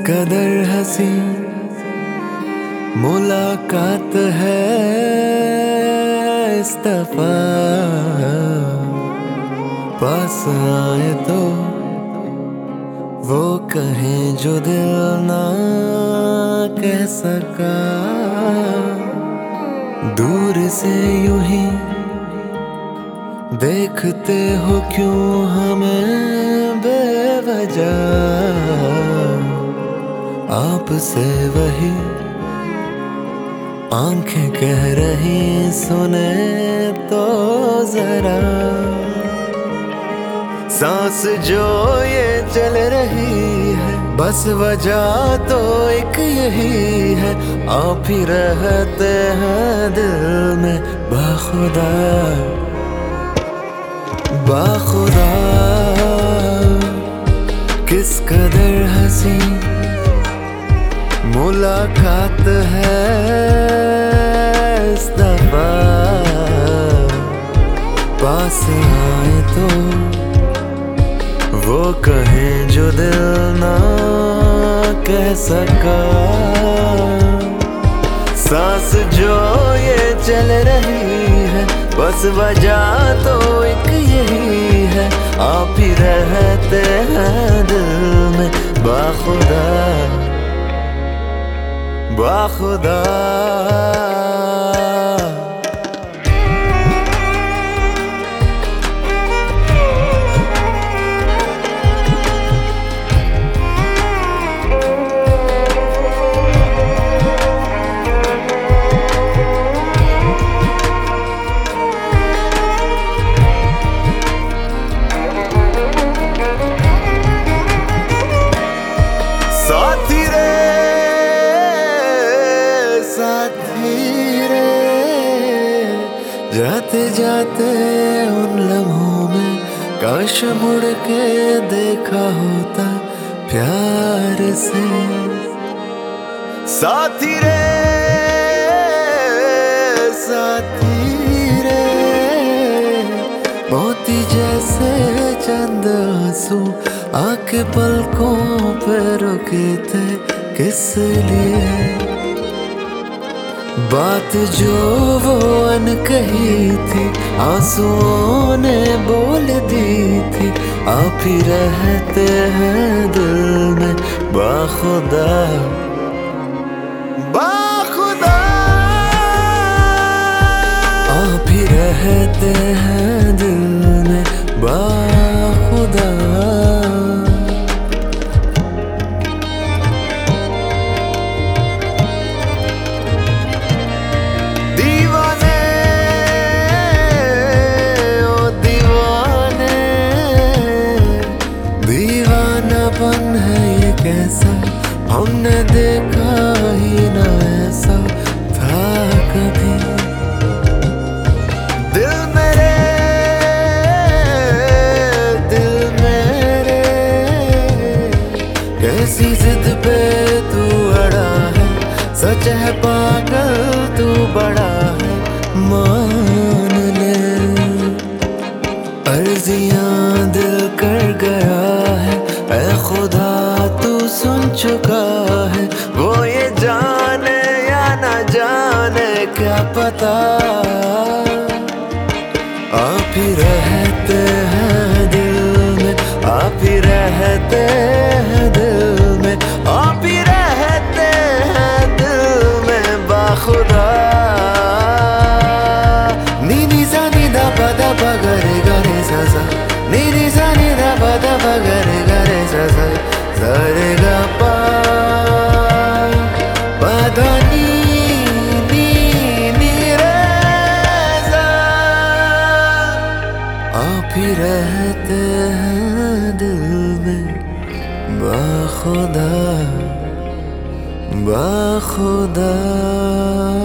कदर हंसी मुलाकात है इस दफा, पास आए तो वो कहें जो दिल ना कह सका। दूर से यूं ही देखते हो क्यों हमें बेवजह, आपसे वही आंखें कह रही सुने तो जरा। सांस जो ये चल रही है बस वजह तो एक यही है, आप ही रहते हैं दिल में बाखुदा बाखुदा। किस कदर हंसी मुलाकात है इस दफा, पास आए तो वो कहें जो दिल ना कह सका। सांस जो ये चल रही है बस वजह तो एक यही है, आप ही रहते हैं दिल में बाखुदा बाखुदा। साथी रे जाते जाते उन लम्हों में काश मुड़ के देखा होता प्यार से। साथी रे मोती जैसे चंद आंसू आके पलकों पे रुके थे किस लिए। बात जो वो अनकही थी आंसुओं ने बोल दी थी, आप ही रहते हैं दिल में बाखुदा बाखुदा। आप ही रहते हैं दिल में बाखुदा। दीवानापन है ये कैसा, हमने देखा ही ना ऐसा था कभी। दिल मेरे कैसी जिद पे तू अड़ा है, सच है पागल तू बड़ा है मान ले। अर्जियां दिल कर गया है ऐ खुदा तू सुन चुका है, वो ये जाने या ना जाने क्या पता। आप ही रहते हैं दिल में, आप ही रहते हैं दिल में, आप ही रहते हैं दिल में बाखुदा। नी नी सा नी दा पा दा पा गा रे गा रे सा सा, नी नी सा नी दा पा दा पा गा रे गा रे सा सा, सा रे गा पा पा दा नी नी नी रे सा। आप ही रहते हैं दिल में बाखुदा बाखुदा।